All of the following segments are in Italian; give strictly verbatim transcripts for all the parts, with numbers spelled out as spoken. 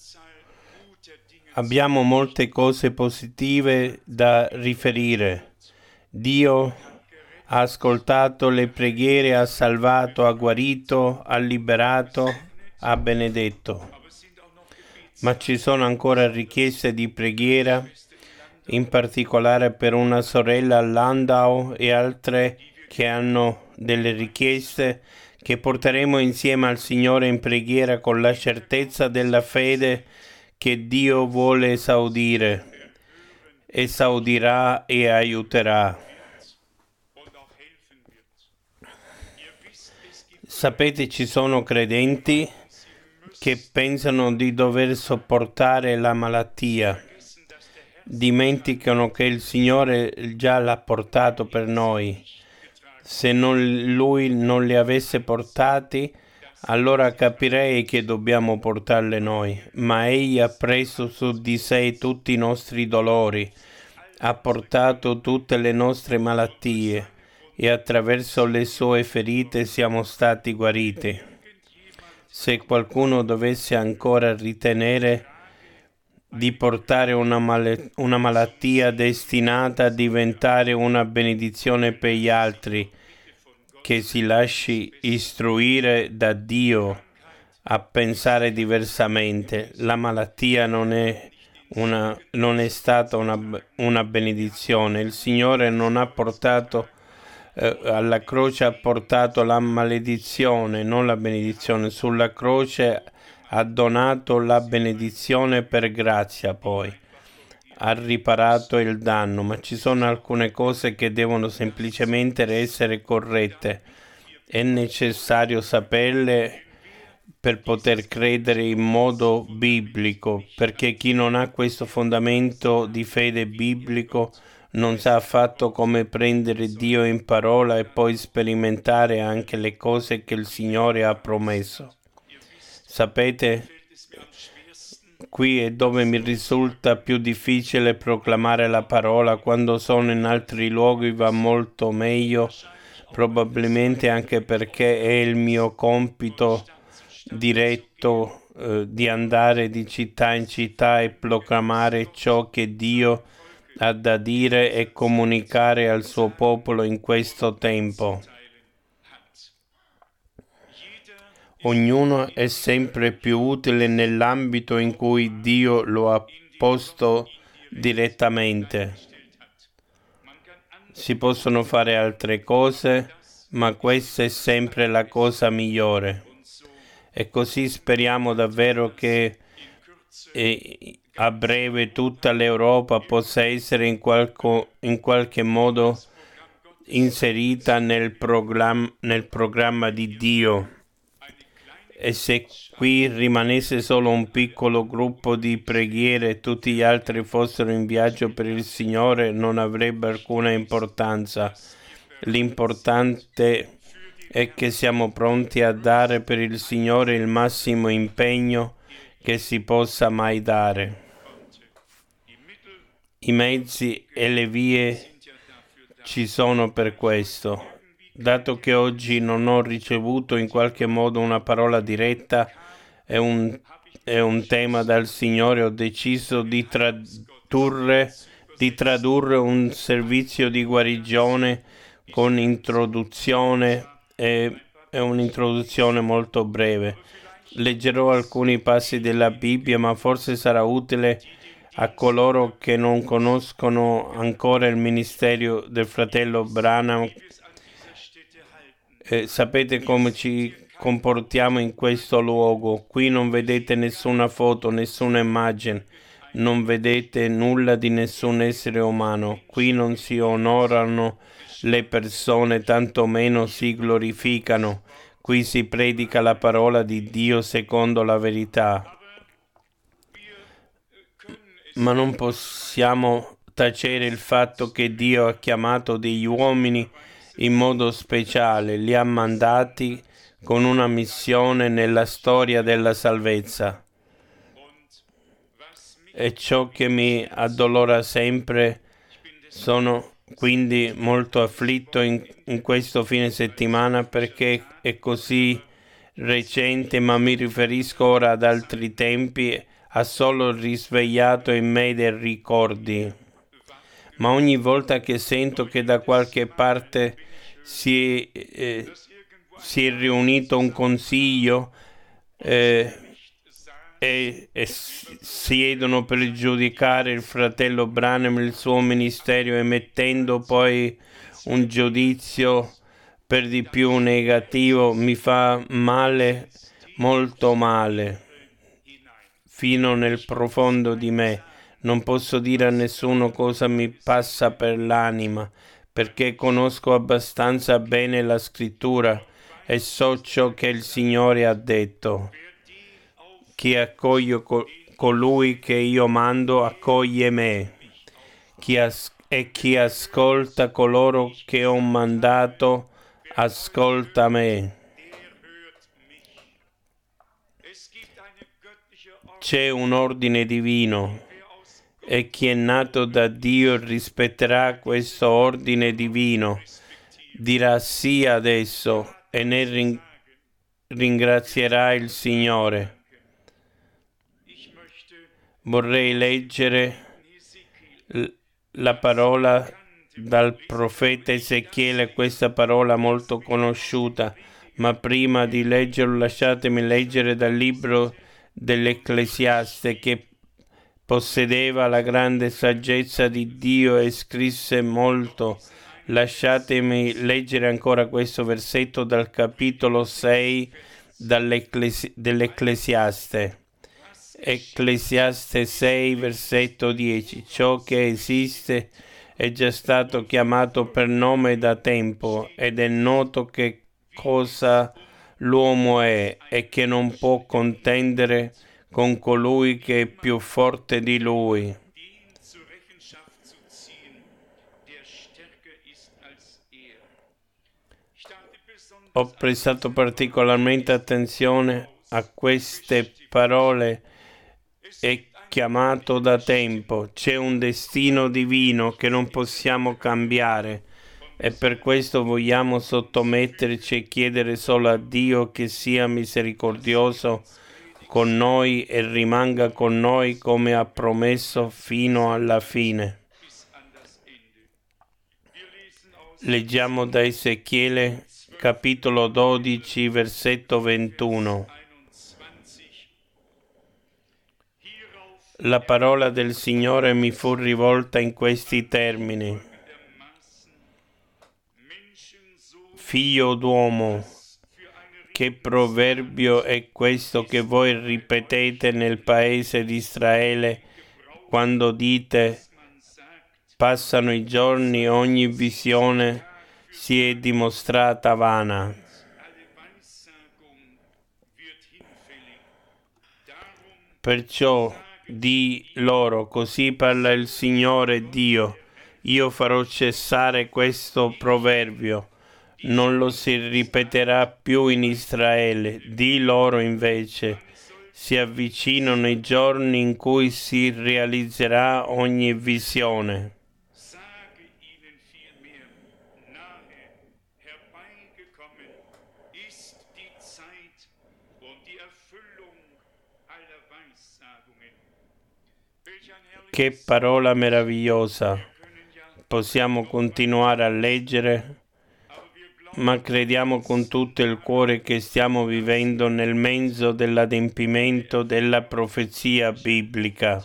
Abbiamo molte cose positive da riferire. Dio ha ascoltato le preghiere, ha salvato, ha guarito, ha liberato, ha benedetto. Ma ci sono ancora richieste di preghiera, in particolare per una sorella a Landau e altre che hanno delle richieste che porteremo insieme al Signore in preghiera con la certezza della fede che Dio vuole esaudire, esaudirà e aiuterà. Sapete, ci sono credenti che pensano di dover sopportare la malattia, dimenticano che il Signore già l'ha portato per noi. Se non, Lui non li avesse portati, allora capirei che dobbiamo portarle noi, ma Egli ha preso su di sé tutti i nostri dolori, ha portato tutte le nostre malattie e attraverso le sue ferite siamo stati guariti. Se qualcuno dovesse ancora ritenere di portare una, mal- una malattia destinata a diventare una benedizione per gli altri, che si lasci istruire da Dio a pensare diversamente. La malattia non è, una, non è stata una, una benedizione. Il Signore non ha portato eh, alla croce, ha portato la maledizione, non la benedizione. Sulla croce ha donato la benedizione per grazia, poi ha riparato il danno, ma ci sono alcune cose che devono semplicemente essere corrette. È necessario saperle per poter credere in modo biblico, perché chi non ha questo fondamento di fede biblico non sa affatto come prendere Dio in parola e poi sperimentare anche le cose che il Signore ha promesso. Sapete, qui è dove mi risulta più difficile proclamare la parola. Quando sono in altri luoghi va molto meglio, probabilmente anche perché è il mio compito diretto eh, di andare di città in città e proclamare ciò che Dio ha da dire e comunicare al suo popolo in questo tempo. Ognuno è sempre più utile nell'ambito in cui Dio lo ha posto direttamente. Si possono fare altre cose, ma questa è sempre la cosa migliore. E così speriamo davvero che eh, a breve tutta l'Europa possa essere in, qualco, in qualche modo inserita nel, programma, nel programma di Dio. E se qui rimanesse solo un piccolo gruppo di preghiere e tutti gli altri fossero in viaggio per il Signore, non avrebbe alcuna importanza. L'importante è che siamo pronti a dare per il Signore il massimo impegno che si possa mai dare. I mezzi e le vie ci sono per questo. Dato che oggi non ho ricevuto in qualche modo una parola diretta e un, è un tema dal Signore, ho deciso di tradurre, di tradurre un servizio di guarigione con introduzione e, e un'introduzione molto breve. Leggerò alcuni passi della Bibbia, ma forse sarà utile a coloro che non conoscono ancora il ministero del fratello Branham. Eh, sapete come ci comportiamo in questo luogo. Qui non vedete nessuna foto, nessuna immagine, non vedete nulla di nessun essere umano. Qui non si onorano le persone, tantomeno si glorificano. Qui si predica la parola di Dio secondo la verità. Ma non possiamo tacere il fatto che Dio ha chiamato degli uomini in modo speciale, li ha mandati con una missione nella storia della salvezza. E ciò che mi addolora sempre, sono quindi molto afflitto in, in questo fine settimana perché è così recente, ma mi riferisco ora ad altri tempi, ha solo risvegliato in me dei ricordi. Ma ogni volta che sento che da qualche parte si, eh, si è riunito un consiglio eh, e, e siedono per giudicare il fratello Branham e il suo ministero, emettendo poi un giudizio per di più negativo, mi fa male, molto male, fino nel profondo di me. Non posso dire a nessuno cosa mi passa per l'anima, perché conosco abbastanza bene la scrittura e so ciò che il Signore ha detto. Chi accoglie co- colui che io mando accoglie me. Chi as- e chi ascolta coloro che ho mandato ascolta me. C'è un ordine divino e chi è nato da Dio rispetterà questo ordine divino, dirà sì adesso e ne ring- ringrazierà il Signore. Vorrei leggere l- la parola dal profeta Ezechiele, questa parola molto conosciuta, ma prima di leggerlo lasciatemi leggere dal libro dell'Ecclesiaste, che possedeva la grande saggezza di Dio e scrisse molto. Lasciatemi leggere ancora questo versetto dal capitolo sei dall'Ecclesi- dell'Ecclesiaste. Ecclesiaste sei, versetto dieci. Ciò che esiste è già stato chiamato per nome da tempo ed è noto che cosa l'uomo è e che non può contendere con colui che è più forte di lui. Ho prestato particolarmente attenzione a queste parole. È chiamato da tempo, c'è un destino divino che non possiamo cambiare e per questo vogliamo sottometterci e chiedere solo a Dio che sia misericordioso con noi e rimanga con noi come ha promesso fino alla fine. Leggiamo da Ezechiele capitolo dodici, versetto ventuno. La parola del Signore mi fu rivolta in questi termini. Figlio d'uomo, che proverbio è questo che voi ripetete nel paese di Israele quando dite: passano i giorni, ogni visione si è dimostrata vana. Perciò di loro, così parla il Signore Dio, io farò cessare questo proverbio, non lo si ripeterà più in Israele. Di loro invece, si avvicinano i giorni in cui si realizzerà ogni visione. Che parola meravigliosa! Possiamo continuare a leggere, ma crediamo con tutto il cuore che stiamo vivendo nel mezzo dell'adempimento della profezia biblica.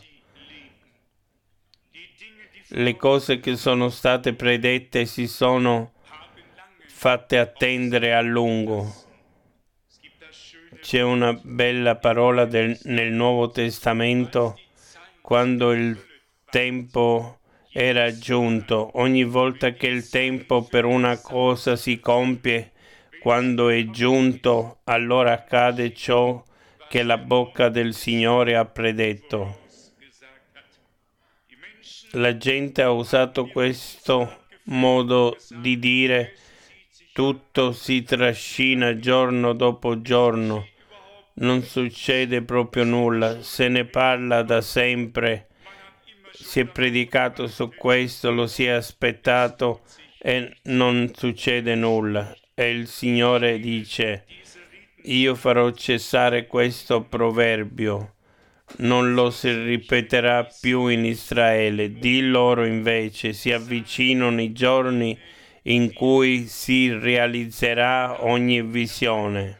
Le cose che sono state predette si sono fatte attendere a lungo. C'è una bella parola del, nel Nuovo Testamento quando il tempo era giunto. Ogni volta che il tempo per una cosa si compie, quando è giunto, allora accade ciò che la bocca del Signore ha predetto. La gente ha usato questo modo di dire: tutto si trascina giorno dopo giorno, non succede proprio nulla, se ne parla da sempre, si è predicato su questo, lo si è aspettato e non succede nulla. E il Signore dice: io farò cessare questo proverbio, non lo si ripeterà più in Israele. Di loro invece si avvicinano i giorni in cui si realizzerà ogni visione,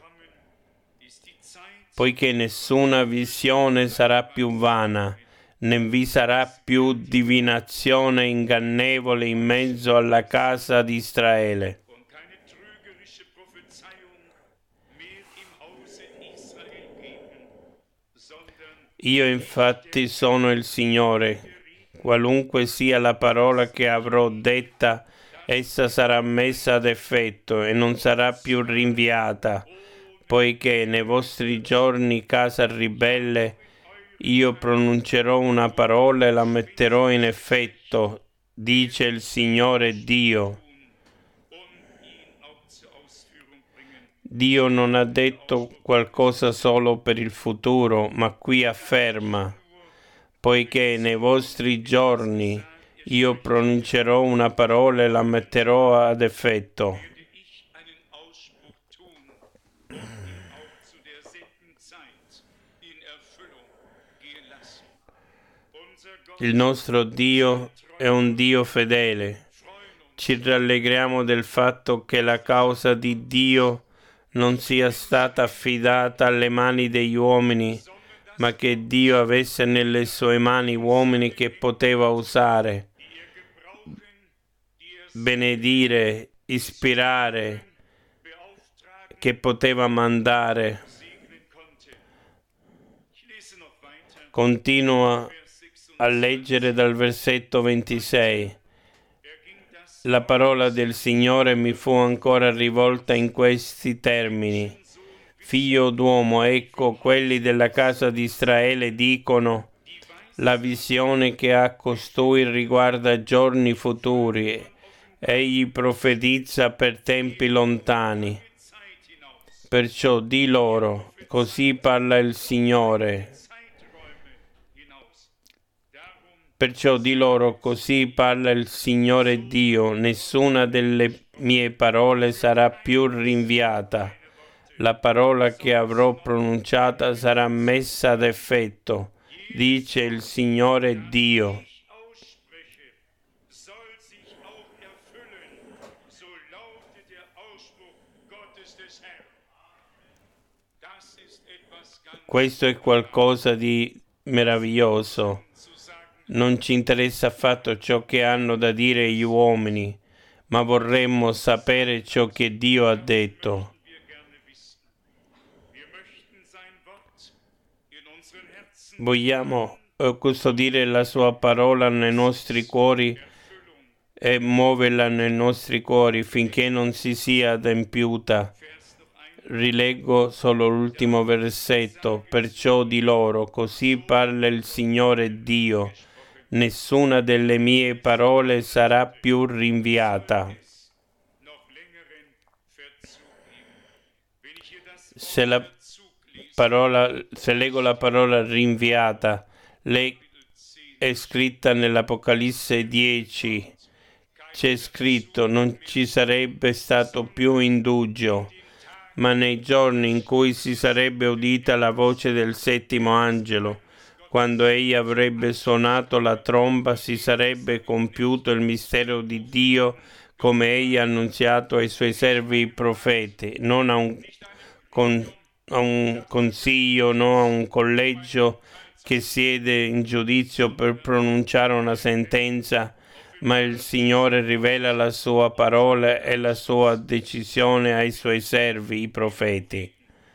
poiché nessuna visione sarà più vana, né vi sarà più divinazione ingannevole in mezzo alla casa di Israele. Io infatti sono il Signore. Qualunque sia la parola che avrò detta, essa sarà messa ad effetto e non sarà più rinviata, poiché nei vostri giorni, casa ribelle, io pronuncerò una parola e la metterò in effetto, dice il Signore Dio. Dio non ha detto qualcosa solo per il futuro, ma qui afferma: poiché nei vostri giorni io pronuncerò una parola e la metterò ad effetto. Il nostro Dio è un Dio fedele. Ci rallegriamo del fatto che la causa di Dio non sia stata affidata alle mani degli uomini, ma che Dio avesse nelle sue mani uomini che poteva usare, benedire, ispirare, che poteva mandare. Continua a leggere dal versetto ventisei. La parola del Signore mi fu ancora rivolta in questi termini: Figlio d'uomo, ecco, quelli della casa di Israele dicono: la visione che ha costui riguarda giorni futuri, egli profetizza per tempi lontani. Perciò di loro, così parla il Signore. Perciò di loro, così parla il Signore Dio: nessuna delle mie parole sarà più rinviata. La parola che avrò pronunciata sarà messa ad effetto, dice il Signore Dio. Questo è qualcosa di meraviglioso. Non ci interessa affatto ciò che hanno da dire gli uomini, ma vorremmo sapere ciò che Dio ha detto. Vogliamo custodire la sua parola nei nostri cuori e muoverla nei nostri cuori finché non si sia adempiuta. Rileggo solo l'ultimo versetto. Perciò di loro, così parla il Signore Dio: nessuna delle mie parole sarà più rinviata. Se la parola, se leggo la parola rinviata, lei è scritta nell'Apocalisse dieci. C'è scritto: non ci sarebbe stato più indugio, ma nei giorni in cui si sarebbe udita la voce del settimo angelo, quando egli avrebbe suonato la tromba, si sarebbe compiuto il mistero di Dio, come egli ha annunziato ai suoi servi i profeti, non a un, con, a un consiglio, non a un collegio che siede in giudizio per pronunciare una sentenza, ma il Signore rivela la sua parola e la sua decisione ai suoi servi, i profeti.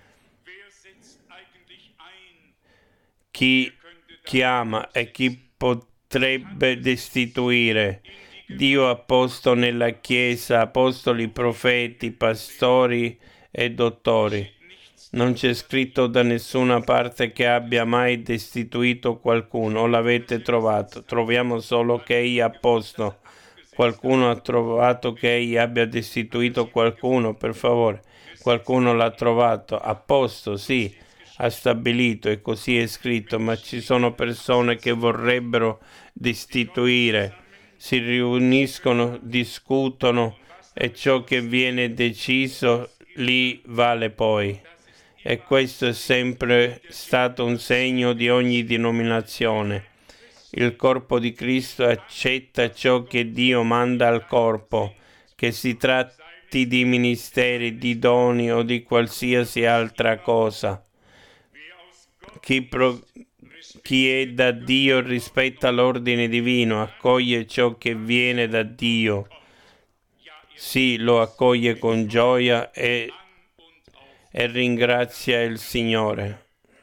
Chi chiama e chi potrebbe destituire? Dio ha posto nella Chiesa apostoli, profeti, pastori e dottori. Non c'è scritto da nessuna parte che abbia mai destituito qualcuno, o l'avete trovato? Troviamo solo che egli ha posto. Qualcuno ha trovato che egli abbia destituito qualcuno, per favore? Qualcuno l'ha trovato? A posto, sì, ha stabilito, e così è scritto, ma ci sono persone che vorrebbero destituire, si riuniscono, discutono, e ciò che viene deciso lì vale poi. e questo è sempre stato un segno di ogni denominazione. Il corpo di Cristo accetta ciò che Dio manda al corpo, che si tratti di ministeri, di doni o di qualsiasi altra cosa. Chi, pro, chi è da Dio rispetta l'ordine divino, accoglie ciò che viene da Dio. Sì, lo accoglie con gioia e, e ringrazia il Signore.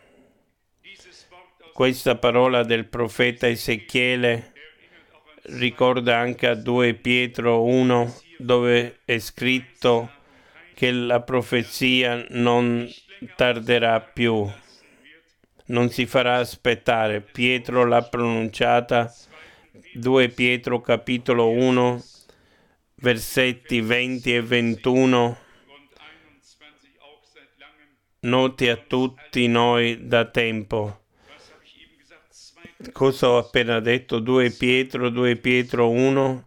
Questa parola del profeta Ezechiele ricorda anche a due Pietro uno, dove è scritto che la profezia non tarderà più, non si farà aspettare. Pietro l'ha pronunciata, due Pietro capitolo uno, versetti venti e ventuno, noti a tutti noi da tempo. Cosa ho appena detto? due Pietro, due Pietro uno,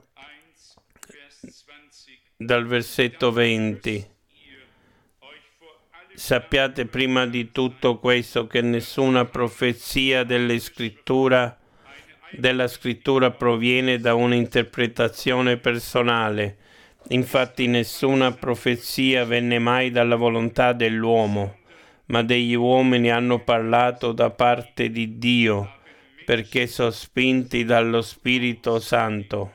dal versetto venti. Sappiate prima di tutto questo, che nessuna profezia delle scrittura, della scrittura proviene da un'interpretazione personale. Infatti nessuna profezia venne mai dalla volontà dell'uomo, ma degli uomini hanno parlato da parte di Dio, perché sospinti dallo Spirito Santo.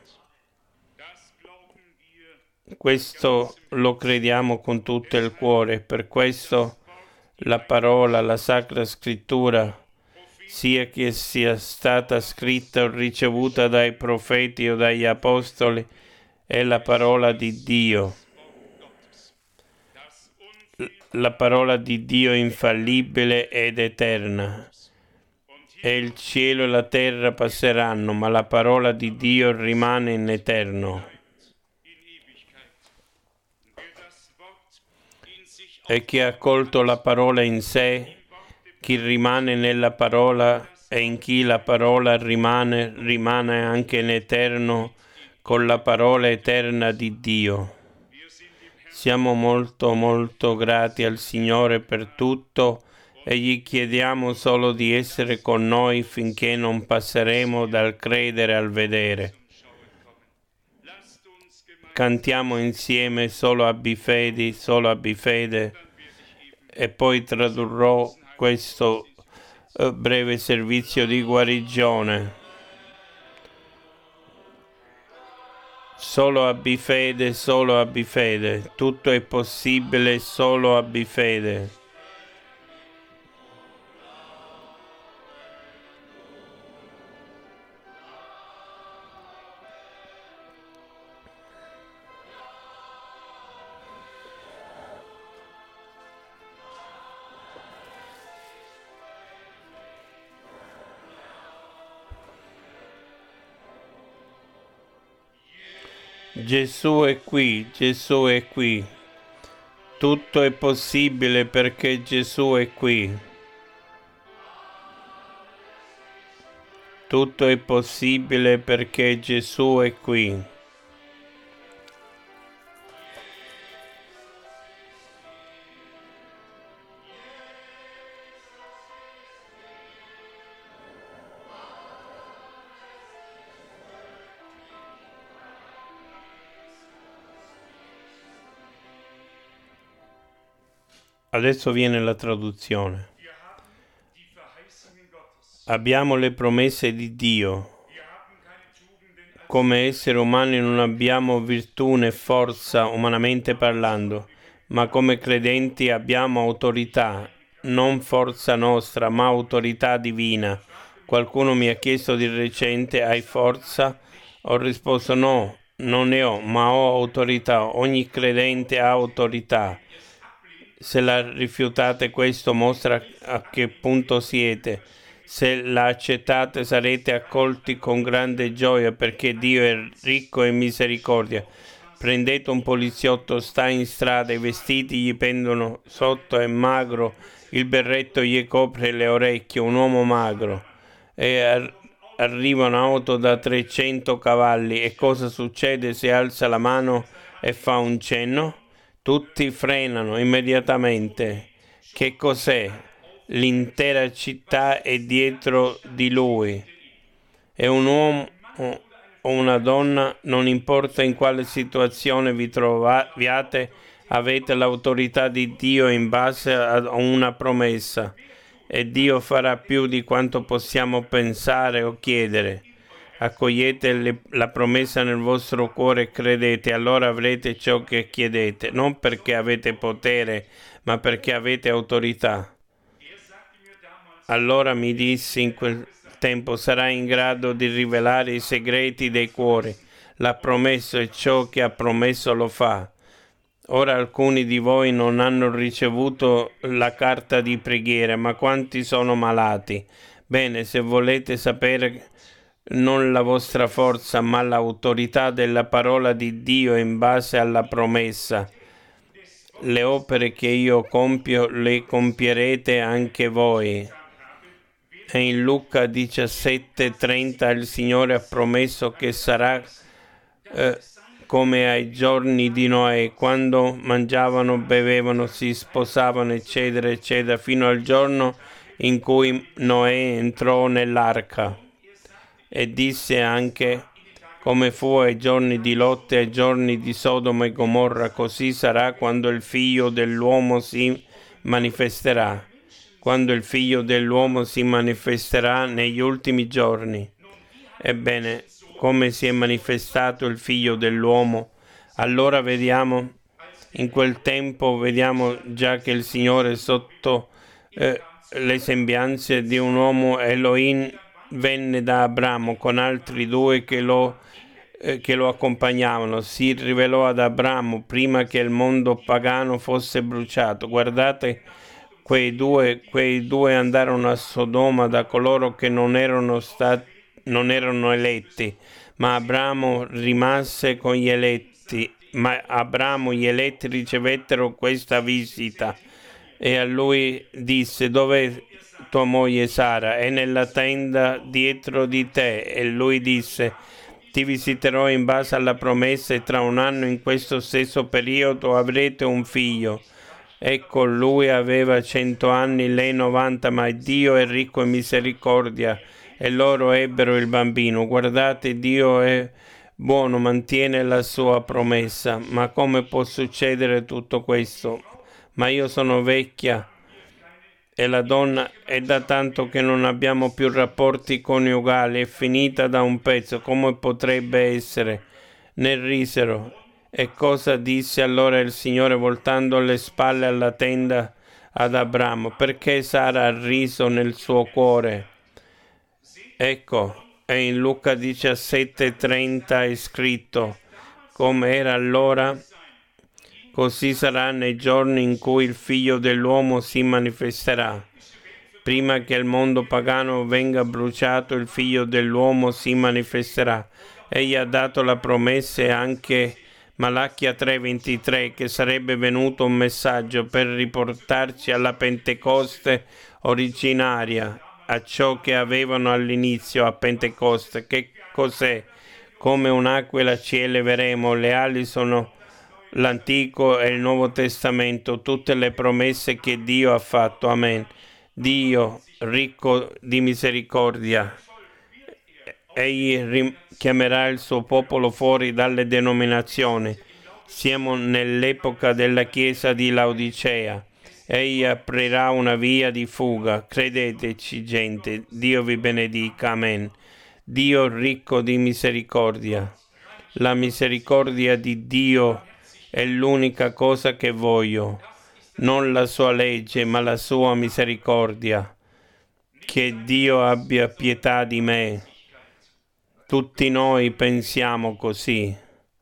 Questo lo crediamo con tutto il cuore, per questo la parola, la Sacra Scrittura, sia che sia stata scritta o ricevuta dai profeti o dagli apostoli, è la parola di Dio. La parola di Dio è infallibile ed eterna. E il cielo e la terra passeranno, ma la parola di Dio rimane in eterno. E chi ha accolto la parola in sé, chi rimane nella parola e in chi la parola rimane, rimane anche in eterno con la parola eterna di Dio. Siamo molto molto grati al Signore per tutto e gli chiediamo solo di essere con noi finché non passeremo dal credere al vedere. Cantiamo insieme solo abbi fede, solo abbi fede, e poi tradurrò questo uh, breve servizio di guarigione. Solo abbi fede, solo abbi fede, tutto è possibile, solo abbi fede. Gesù è qui, Gesù è qui. Tutto è possibile perché Gesù è qui. Tutto è possibile perché Gesù è qui. Adesso viene la traduzione. Abbiamo le promesse di Dio. Come esseri umani non abbiamo virtù né forza, umanamente parlando, ma come credenti abbiamo autorità, non forza nostra, ma autorità divina. Qualcuno mi ha chiesto di recente: hai forza? Ho risposto no, non ne ho, ma ho autorità. Ogni credente ha autorità. Se la rifiutate, questo mostra a che punto siete. Se la accettate, sarete accolti con grande gioia, perché Dio è ricco in misericordia. Prendete un poliziotto, sta in strada, i vestiti gli pendono sotto, è magro, il berretto gli copre le orecchie, un uomo magro. E ar- arriva un'auto da trecento cavalli, e cosa succede se alza la mano e fa un cenno? Tutti frenano immediatamente. Che cos'è? L'intera città è dietro di lui. È un uomo o una donna, non importa in quale situazione vi troviate, avete l'autorità di Dio in base a una promessa. E Dio farà più di quanto possiamo pensare o chiedere. Accogliete le, la promessa nel vostro cuore e credete, allora avrete ciò che chiedete, non perché avete potere, ma perché avete autorità. Allora mi disse in quel tempo: sarai in grado di rivelare i segreti dei cuori. L'ha promesso e ciò che ha promesso lo fa. Ora alcuni di voi non hanno ricevuto la carta di preghiera, ma quanti sono malati? Bene, se volete sapere non la vostra forza, ma l'autorità della parola di Dio in base alla promessa. Le opere che io compio le compierete anche voi. E in Luca diciassette trenta il Signore ha promesso che sarà eh, come ai giorni di Noè, quando mangiavano, bevevano, si sposavano, eccetera, eccetera, fino al giorno in cui Noè entrò nell'arca. E disse anche: come fu ai giorni di Lot e ai giorni di Sodoma e Gomorra, così sarà quando il Figlio dell'uomo si manifesterà. Quando il Figlio dell'uomo si manifesterà negli ultimi giorni. Ebbene, come si è manifestato il Figlio dell'uomo? Allora vediamo, in quel tempo vediamo già che il Signore sotto eh, le sembianze di un uomo Elohim venne da Abramo con altri due che lo, eh, che lo accompagnavano. Si rivelò ad Abramo prima che il mondo pagano fosse bruciato. Guardate, quei due, quei due andarono a Sodoma da coloro che non erano stati, non erano eletti, ma Abramo rimase con gli eletti. Ma Abramo gli eletti ricevettero questa visita e a lui disse: dov'è tua moglie Sara? È nella tenda dietro di te. E lui disse: ti visiterò in base alla promessa e tra un anno in questo stesso periodo avrete un figlio. Ecco, lui aveva cento anni, lei novanta, ma Dio è ricco in misericordia e loro ebbero il bambino. Guardate, Dio è buono, mantiene la sua promessa. Ma come può succedere tutto questo? Ma io sono vecchia e la donna è da tanto che non abbiamo più rapporti coniugali, è finita da un pezzo, come potrebbe essere? Ne risero. E cosa disse allora il Signore voltando le spalle alla tenda ad Abramo? Perché Sara ha riso nel suo cuore? Ecco, e in Luca diciassette trenta è scritto: come era allora, così sarà nei giorni in cui il Figlio dell'uomo si manifesterà. Prima che il mondo pagano venga bruciato, il Figlio dell'uomo si manifesterà. Egli ha dato la promessa e anche Malachia tre ventitré che sarebbe venuto un messaggio per riportarci alla Pentecoste originaria, a ciò che avevano all'inizio a Pentecoste. Che cos'è? Come un'aquila ci eleveremo, le ali sono l'Antico e il Nuovo Testamento, tutte le promesse che Dio ha fatto. Amen. Dio, ricco di misericordia, Egli chiamerà il suo popolo fuori dalle denominazioni. Siamo nell'epoca della Chiesa di Laodicea. Egli aprirà una via di fuga. Credeteci, gente. Dio vi benedica. Amen. Dio ricco di misericordia. La misericordia di Dio è l'unica cosa che voglio. Non la sua legge, ma la sua misericordia. Che Dio abbia pietà di me. Tutti noi pensiamo così.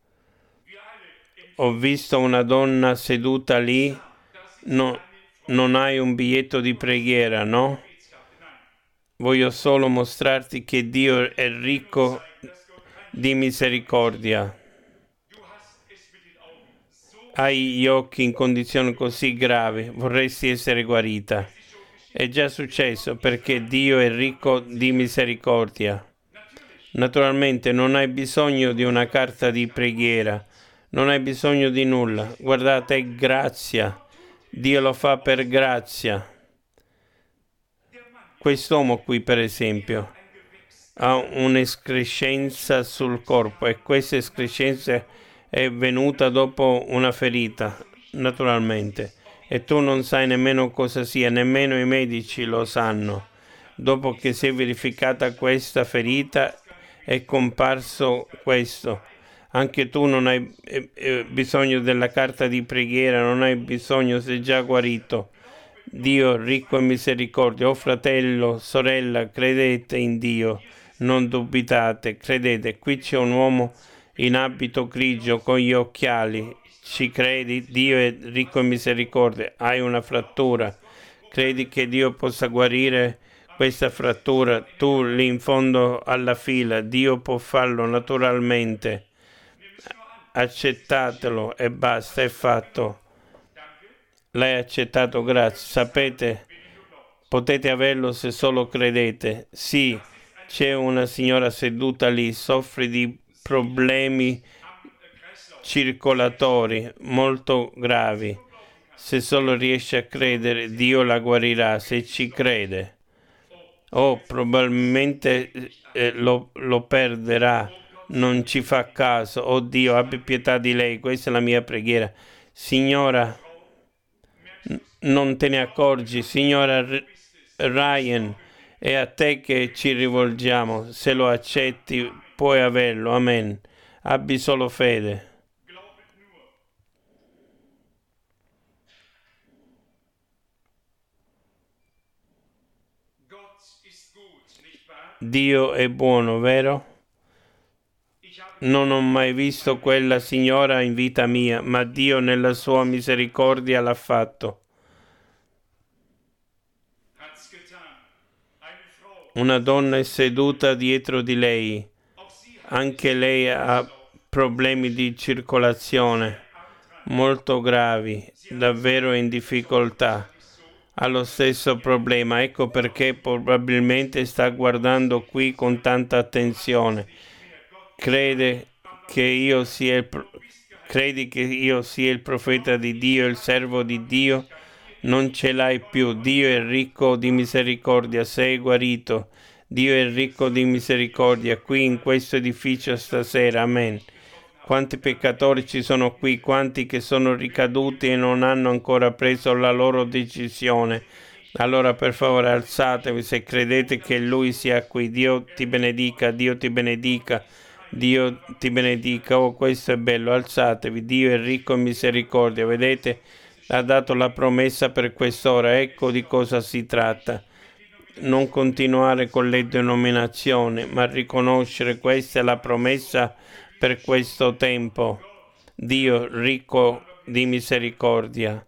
Ho visto una donna seduta lì. No, non hai un biglietto di preghiera, no? Voglio solo mostrarti che Dio è ricco di misericordia. Hai gli occhi in condizioni così gravi, vorresti essere guarita. È già successo perché Dio è ricco di misericordia. Naturalmente non hai bisogno di una carta di preghiera, non hai bisogno di nulla. Guardate, è grazia, Dio lo fa per grazia. Quest'uomo qui, per esempio, ha un'escrescenza sul corpo e questa escrescenza è venuta dopo una ferita, naturalmente. E tu non sai nemmeno cosa sia, nemmeno i medici lo sanno. Dopo che si è verificata questa ferita è comparso questo. Anche tu non hai eh, eh, bisogno della carta di preghiera, non hai bisogno, sei già guarito. Dio ricco in misericordia. Oh fratello, sorella, credete in Dio, non dubitate, credete. Qui c'è un uomo in abito grigio con gli occhiali. Ci credi? Dio è ricco in misericordia. Hai una frattura. Credi che Dio possa guarire questa frattura? Tu lì in fondo alla fila, Dio può farlo naturalmente. Accettatelo e basta, è fatto. L'hai accettato, grazie. Sapete, potete averlo se solo credete. Sì, c'è una signora seduta lì, soffre di problemi circolatori molto gravi. Se solo riesce a credere, Dio la guarirà, se ci crede. O probabilmente eh, lo, lo perderà, non ci fa caso. Oh Dio, abbi pietà di lei, questa è la mia preghiera. Signora, non te ne accorgi, signora Ryan, è a te che ci rivolgiamo. Se lo accetti, puoi averlo. Amen. Abbi solo fede. Dio è buono, vero? Non ho mai visto quella signora in vita mia, ma Dio nella sua misericordia l'ha fatto. Una donna è seduta dietro di lei. Anche lei ha problemi di circolazione molto gravi, davvero in difficoltà. Ha lo stesso problema, ecco perché probabilmente sta guardando qui con tanta attenzione. Crede che io sia il, credi che io sia il profeta di Dio, il servo di Dio? Non ce l'hai più. Dio è ricco di misericordia, sei guarito. Dio è ricco di misericordia qui in questo edificio stasera. Amen. Quanti peccatori ci sono qui, quanti che sono ricaduti e non hanno ancora preso la loro decisione. Allora per favore alzatevi se credete che Lui sia qui. Dio ti benedica, Dio ti benedica, Dio ti benedica. Oh, questo è bello, alzatevi. Dio è ricco in misericordia, vedete? Ha dato la promessa per quest'ora, ecco di cosa si tratta. Non continuare con le denominazioni, ma riconoscere questa è la promessa per questo tempo. Dio ricco di misericordia.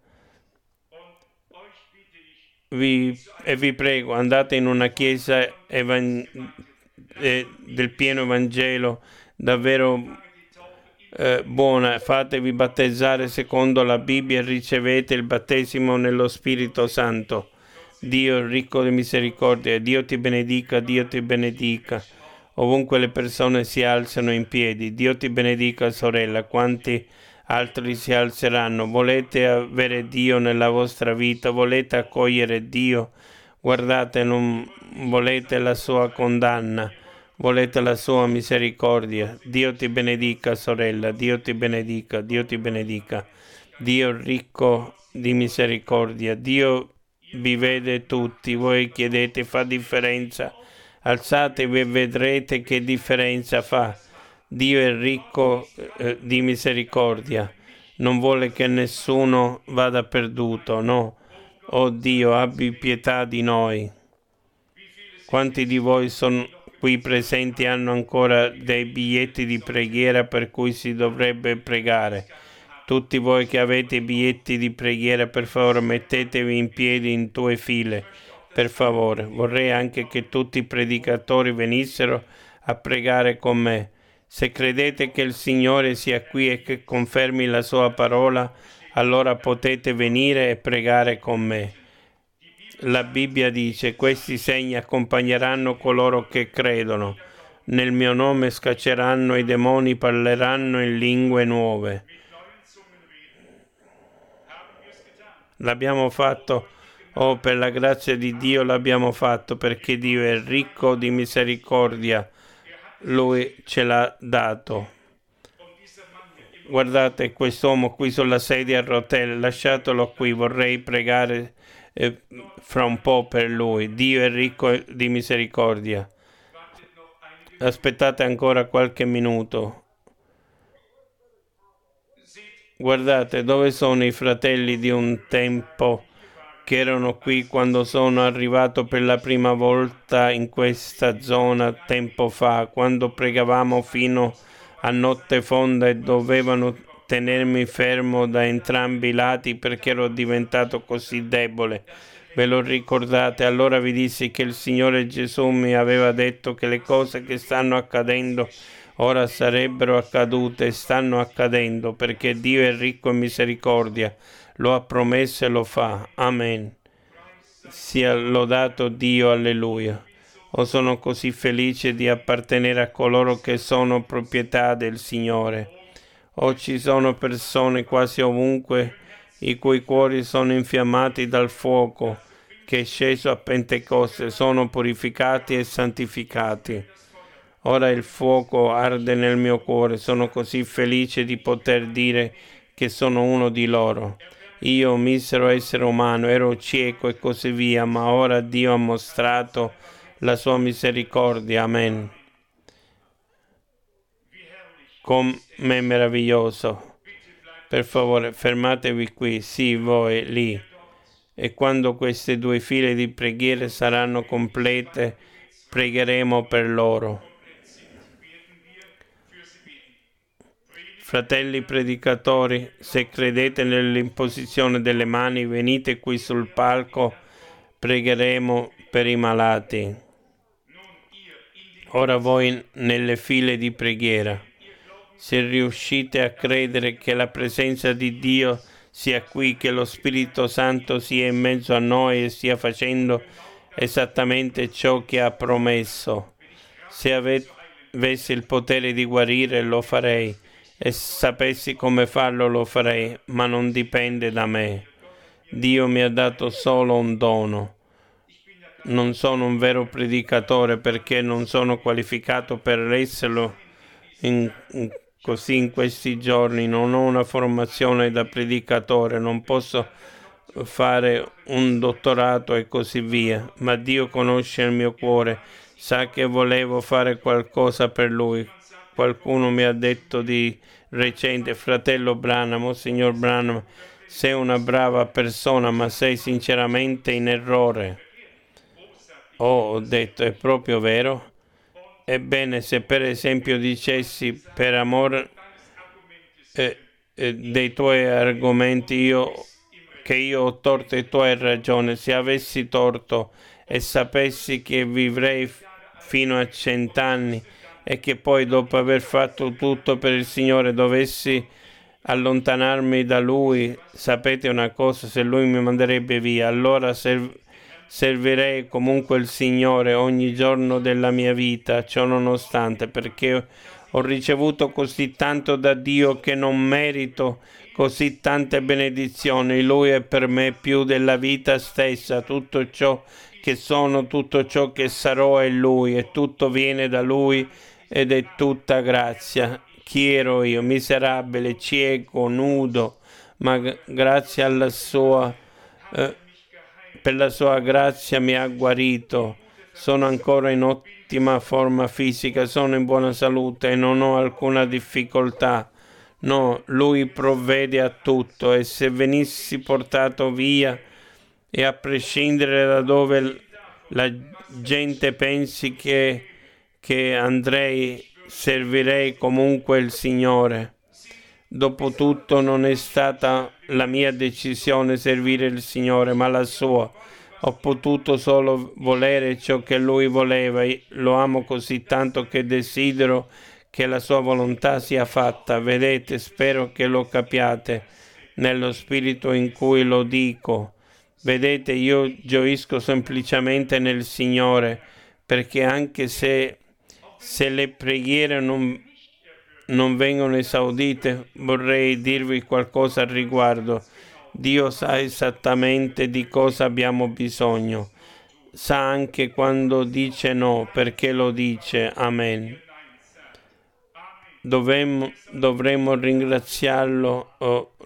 Vi, e vi prego, andate in una chiesa evan- eh, del pieno Evangelo davvero eh, buona, fatevi battezzare secondo la Bibbia e ricevete il battesimo nello Spirito Santo. Dio ricco di misericordia, Dio ti benedica, Dio ti benedica. Ovunque le persone si alzano in piedi, Dio ti benedica, sorella. Quanti altri si alzeranno? Volete avere Dio nella vostra vita? Volete accogliere Dio? Guardate, non volete la sua condanna, volete la sua misericordia. Dio ti benedica, sorella. Dio ti benedica, Dio ti benedica. Dio ricco di misericordia. Dio vi vede tutti. Voi chiedete, fa differenza? Alzatevi e vedrete che differenza fa. Dio è ricco eh, di misericordia. Non vuole che nessuno vada perduto, no. Oh Dio, abbi pietà di noi. Quanti di voi sono qui presenti hanno ancora dei biglietti di preghiera per cui si dovrebbe pregare? Tutti voi che avete biglietti di preghiera, per favore mettetevi in piedi in due file. Per favore, vorrei anche che tutti i predicatori venissero a pregare con me. Se credete che il Signore sia qui e che confermi la sua parola, allora potete venire e pregare con me. La Bibbia dice: questi segni accompagneranno coloro che credono. Nel mio nome scacceranno i demoni, parleranno in lingue nuove. l'abbiamo fatto, oh, per la grazia di Dio l'abbiamo fatto, perché Dio è ricco di misericordia. Lui ce l'ha dato. Guardate quest'uomo qui sulla sedia a rotelle, lasciatelo qui, vorrei pregare eh, fra un po' per lui. Dio è ricco di misericordia. Aspettate ancora qualche minuto. Guardate, dove sono i fratelli di un tempo che erano qui quando sono arrivato per la prima volta in questa zona tempo fa, quando pregavamo fino a notte fonda e dovevano tenermi fermo da entrambi i lati perché ero diventato così debole. Ve lo ricordate? Allora vi dissi che il Signore Gesù mi aveva detto che le cose che stanno accadendo ora sarebbero accadute e stanno accadendo, perché Dio è ricco in misericordia, lo ha promesso e lo fa. Amen. Sia lodato Dio, alleluia. Oh, sono così felice di appartenere a coloro che sono proprietà del Signore. Oh, ci sono persone quasi ovunque i cui cuori sono infiammati dal fuoco che è sceso a Pentecoste, sono purificati e santificati. Ora il fuoco arde nel mio cuore, sono così felice di poter dire che sono uno di loro. Io, misero essere umano, ero cieco e così via, ma ora Dio ha mostrato la sua misericordia. Amen. Com'è meraviglioso. Per favore, fermatevi qui, sì, voi lì. E quando queste due file di preghiere saranno complete, pregheremo per loro. Fratelli predicatori, se credete nell'imposizione delle mani, venite qui sul palco, pregheremo per i malati. Ora voi nelle file di preghiera, se riuscite a credere che la presenza di Dio sia qui, che lo Spirito Santo sia in mezzo a noi e stia facendo esattamente ciò che ha promesso. Se avessi il potere di guarire, lo farei. E sapessi come farlo, lo farei, ma non dipende da me. Dio mi ha dato solo un dono. Non sono un vero predicatore perché non sono qualificato per esserlo in, in, così in questi giorni. Non ho una formazione da predicatore, non posso fare un dottorato e così via, ma Dio conosce il mio cuore, sa che volevo fare qualcosa per Lui. Qualcuno mi ha detto di recente: fratello Branham, o signor Branham, sei una brava persona, ma sei sinceramente in errore. Oh, ho detto, è proprio vero? Ebbene, se per esempio dicessi per amore eh, eh, dei tuoi argomenti io, che io ho torto e tu hai ragione, se avessi torto e sapessi che vivrei f- fino a cent'anni e che poi dopo aver fatto tutto per il Signore dovessi allontanarmi da Lui, sapete una cosa, se Lui mi manderebbe via, allora serv- servirei comunque il Signore ogni giorno della mia vita, ciò nonostante, perché ho ricevuto così tanto da Dio che non merito così tante benedizioni. Lui è per me più della vita stessa, tutto ciò che sono, tutto ciò che sarò è Lui, e tutto viene da Lui ed è tutta grazia. Chi ero io? Miserabile, cieco, nudo, ma g- grazie alla sua, eh, per la sua grazia mi ha guarito. Sono ancora in ottima forma fisica, sono in buona salute e non ho alcuna difficoltà. No, Lui provvede a tutto, e se venissi portato via, e a prescindere da dove la gente pensi che, che andrei, servirei comunque il Signore. Dopotutto non è stata la mia decisione servire il Signore, ma la sua. Ho potuto solo volere ciò che Lui voleva. Lo amo così tanto che desidero che la sua volontà sia fatta. Vedete, spero che lo capiate nello spirito in cui lo dico. Vedete, io gioisco semplicemente nel Signore, perché anche se, se le preghiere non, non vengono esaudite, vorrei dirvi qualcosa al riguardo. Dio sa esattamente di cosa abbiamo bisogno. Sa anche quando dice no, perché lo dice. Amen. Dovremmo, dovremmo ringraziarlo oh,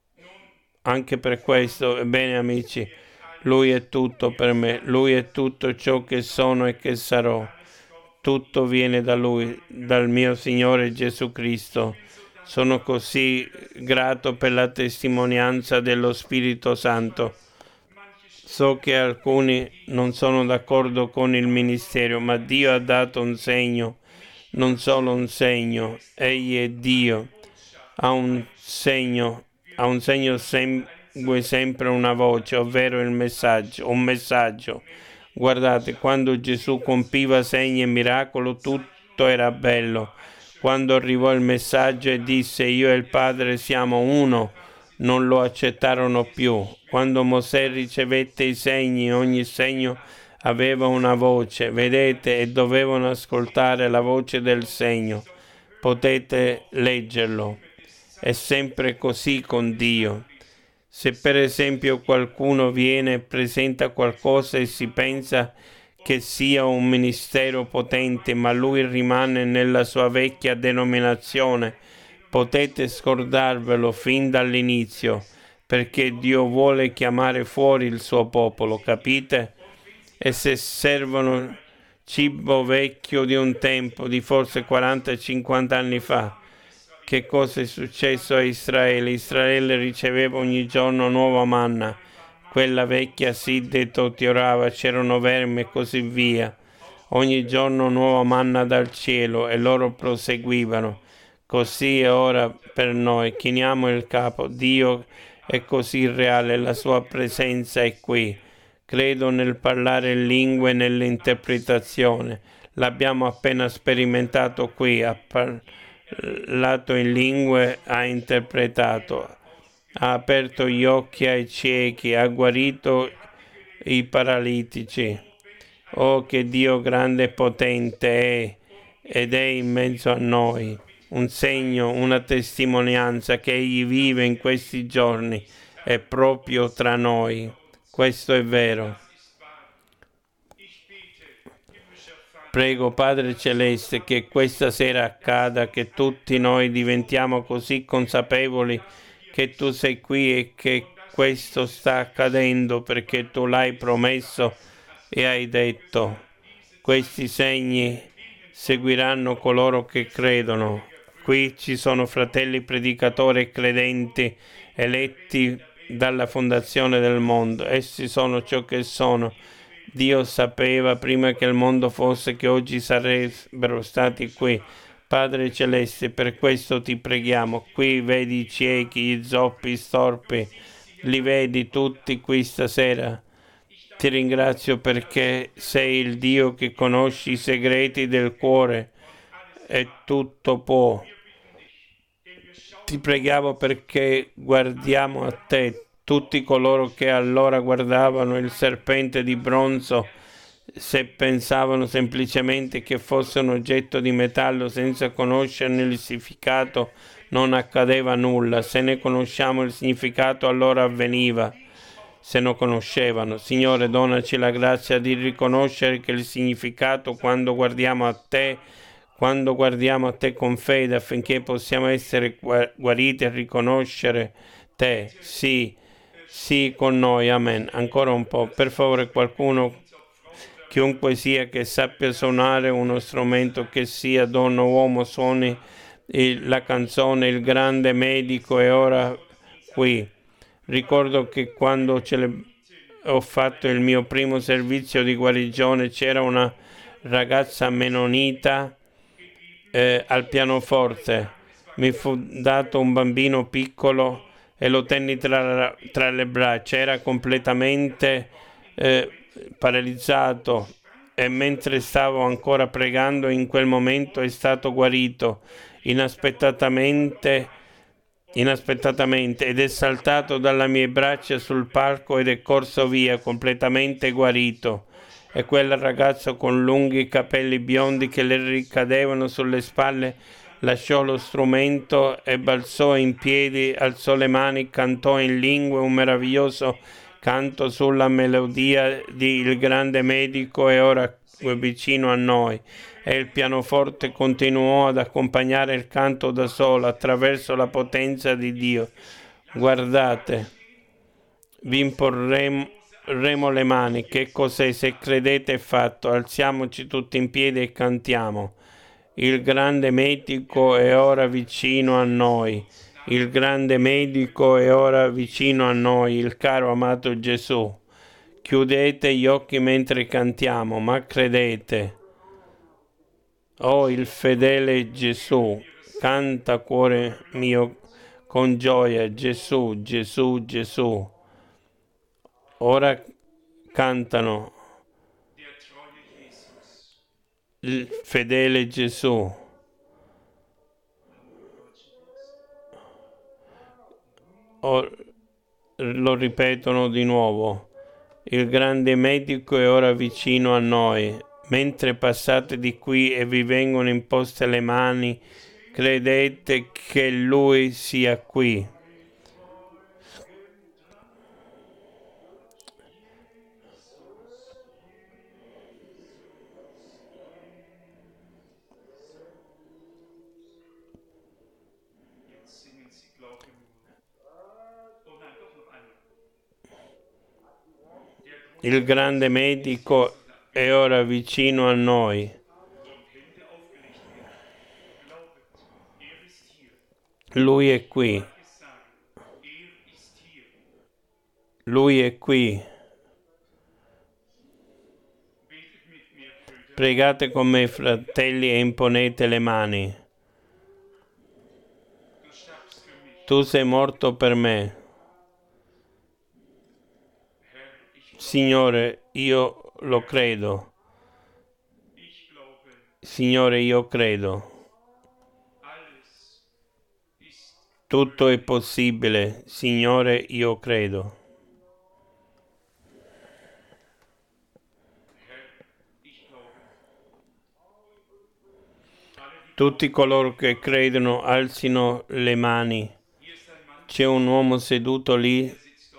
anche per questo. Ebbene amici, Lui è tutto per me, Lui è tutto ciò che sono e che sarò. Tutto viene da Lui, dal mio Signore Gesù Cristo. Sono così grato per la testimonianza dello Spirito Santo. So che alcuni non sono d'accordo con il ministero, ma Dio ha dato un segno, non solo un segno. Egli è Dio, ha un segno, ha un segno segue sempre una voce, ovvero il messaggio, un messaggio. Guardate, quando Gesù compiva segni e miracoli, tutto era bello. Quando arrivò il messaggio e disse io e il Padre siamo uno, non lo accettarono più. Quando Mosè ricevette i segni, ogni segno aveva una voce, vedete, e dovevano ascoltare la voce del segno. Potete leggerlo. È sempre così con Dio. Se per esempio qualcuno viene e presenta qualcosa e si pensa che sia un ministero potente, ma lui rimane nella sua vecchia denominazione, potete scordarvelo fin dall'inizio, perché Dio vuole chiamare fuori il suo popolo, capite? E se servono cibo vecchio di un tempo, di forse quaranta cinquanta anni fa, che cosa è successo a Israele? Israele riceveva ogni giorno nuova manna, quella vecchia si deteriorava, c'erano vermi e così via. Ogni giorno nuova manna dal cielo e loro proseguivano. Così è ora per noi. Chiniamo il capo. Dio è così reale, la sua presenza è qui. Credo nel parlare in lingue e nell'interpretazione. L'abbiamo appena sperimentato qui. Ha parlato in lingue, ha interpretato, ha aperto gli occhi ai ciechi, ha guarito i paralitici. Oh, che Dio grande e potente è ed è in mezzo a noi. Un segno, una testimonianza che Egli vive in questi giorni è proprio tra noi. Questo è vero. Prego, Padre Celeste, che questa sera accada, che tutti noi diventiamo così consapevoli che Tu sei qui e che questo sta accadendo perché Tu l'hai promesso e hai detto. Questi segni seguiranno coloro che credono. Qui ci sono fratelli predicatori e credenti eletti dalla fondazione del mondo. Essi sono ciò che sono. Dio sapeva prima che il mondo fosse che oggi sarebbero stati qui. Padre Celeste, per questo ti preghiamo. Qui vedi i ciechi, gli zoppi, i storpi, li vedi tutti qui stasera. Ti ringrazio perché sei il Dio che conosci i segreti del cuore e tutto può. Ti preghiamo perché guardiamo a te. Tutti coloro che allora guardavano il serpente di bronzo, se pensavano semplicemente che fosse un oggetto di metallo senza conoscerne il significato, non accadeva nulla. Se ne conosciamo il significato, allora avveniva. Se non conoscevano, Signore, donaci la grazia di riconoscere che il significato quando guardiamo a te, quando guardiamo a te con fede, affinché possiamo essere guariti e riconoscere te. Sì, sì, con noi, amen. Ancora un po', per favore, qualcuno, chiunque sia che sappia suonare uno strumento, che sia donna o uomo, suoni il, la canzone Il grande medico è ora qui. Ricordo che quando ce le, ho fatto il mio primo servizio di guarigione c'era una ragazza mennonita eh, al pianoforte. Mi fu dato un bambino piccolo e lo tenni tra, tra le braccia. Era completamente eh, paralizzato e mentre stavo ancora pregando in quel momento è stato guarito inaspettatamente inaspettatamente ed è saltato dalle mie braccia sul palco ed è corso via completamente guarito. E quel ragazzo con lunghi capelli biondi che le ricadevano sulle spalle lasciò lo strumento e balzò in piedi, alzò le mani, cantò in lingue un meraviglioso canto sulla melodia di Il grande medico è ora vicino a noi. E il pianoforte continuò ad accompagnare il canto da solo attraverso la potenza di Dio. Guardate, vi imporremo le mani. Che cos'è? Se credete è fatto. Alziamoci tutti in piedi e cantiamo. Il grande medico è ora vicino a noi. Il grande medico è ora vicino a noi, il caro amato Gesù. Chiudete gli occhi mentre cantiamo, ma credete. Oh, il fedele Gesù, canta cuore mio con gioia, Gesù, Gesù, Gesù. Ora cantano il fedele Gesù. Oh, lo ripetono di nuovo. Il grande medico è ora vicino a noi. Mentre passate di qui e vi vengono imposte le mani, credete che Lui sia qui. Il grande medico è ora vicino a noi. Lui è qui. Lui è qui. Pregate con me, fratelli, e imponete le mani. Tu sei morto per me. Signore, io lo credo. Signore, io credo. Tutto è possibile. Signore, io credo. Tutti coloro che credono alzino le mani. C'è un uomo seduto lì,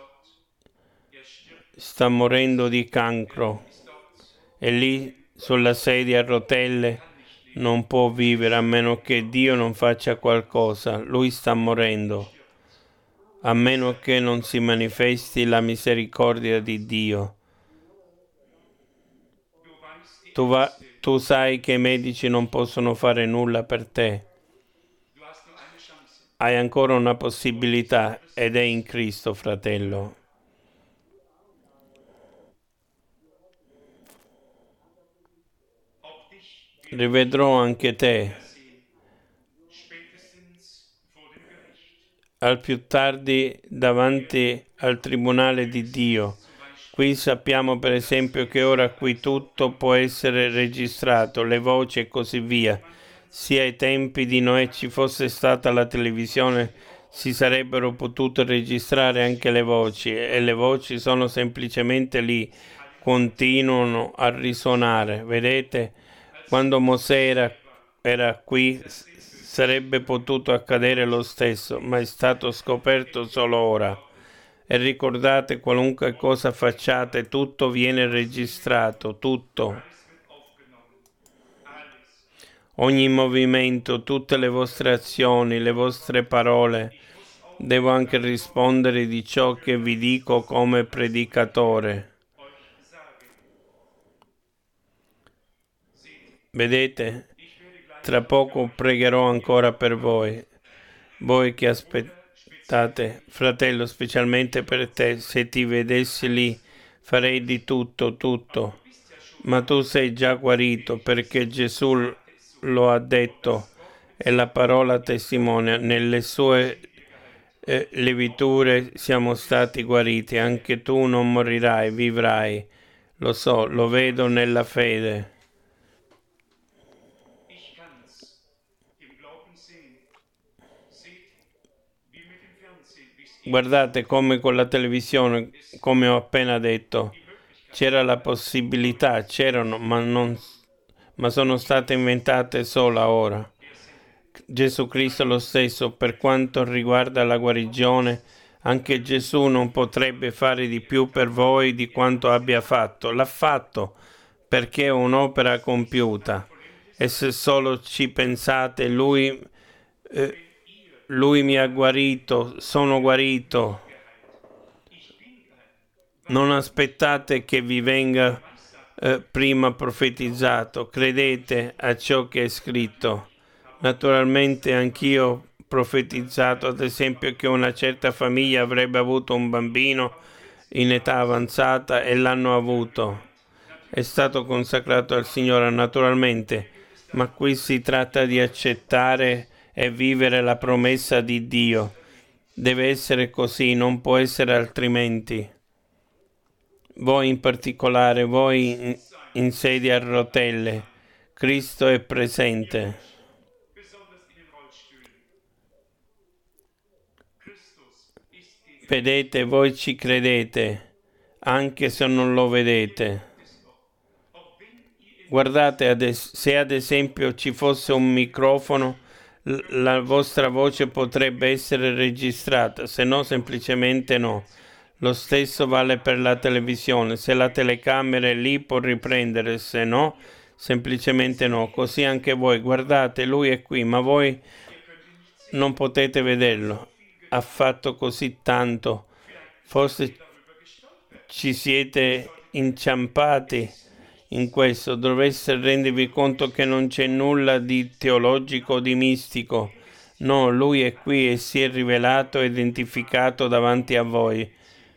sta morendo di cancro. E lì sulla sedia a rotelle non può vivere a meno che Dio non faccia qualcosa. Lui sta morendo. A meno che non si manifesti la misericordia di Dio. Tu, va, tu sai che i medici non possono fare nulla per te. Hai ancora una possibilità ed è in Cristo, fratello. Rivedrò anche te. Al più tardi davanti al tribunale di Dio. Qui sappiamo per esempio che ora qui tutto può essere registrato, le voci e così via. Se ai tempi di Noè ci fosse stata la televisione, si sarebbero potute registrare anche le voci e le voci sono semplicemente lì, continuano a risuonare. Vedete? Quando Mosè era, era qui sarebbe potuto accadere lo stesso, ma è stato scoperto solo ora. E ricordate, qualunque cosa facciate, tutto viene registrato, tutto. Ogni movimento, tutte le vostre azioni, le vostre parole. Devo anche rispondere di ciò che vi dico come predicatore. Vedete? Tra poco pregherò ancora per voi. Voi che aspettate, fratello, specialmente per te, se ti vedessi lì, farei di tutto, tutto. Ma tu sei già guarito perché Gesù lo ha detto e la parola testimonia. Nelle sue eh, leviture siamo stati guariti. Anche tu non morirai, vivrai. Lo so, lo vedo nella fede. Guardate come con la televisione, come ho appena detto, c'era la possibilità, c'erano, ma, non, ma sono state inventate solo ora. Gesù Cristo lo stesso. Per quanto riguarda la guarigione, anche Gesù non potrebbe fare di più per voi di quanto abbia fatto. L'ha fatto perché è un'opera compiuta. E se solo ci pensate, Lui, eh, lui mi ha guarito, sono guarito. Non aspettate che vi venga eh, prima profetizzato, credete a ciò che è scritto. Naturalmente anch'io ho profetizzato, ad esempio, che una certa famiglia avrebbe avuto un bambino in età avanzata e l'hanno avuto. È stato consacrato al Signore, naturalmente, ma qui si tratta di accettare e vivere la promessa di Dio. Deve essere così, non può essere altrimenti. Voi in particolare, voi in, in sedia a rotelle, Cristo è presente. Vedete, voi ci credete, anche se non lo vedete. Guardate, ad es- se ad esempio ci fosse un microfono, l- la vostra voce potrebbe essere registrata, se no semplicemente no. Lo stesso vale per la televisione, se la telecamera è lì può riprendere, se no semplicemente no. Così anche voi, guardate, lui è qui, ma voi non potete vederlo. Ha fatto così tanto, forse ci siete inciampati in questo, dovreste rendervi conto che non c'è nulla di teologico o di mistico. No, lui è qui e si è rivelato e identificato davanti a voi.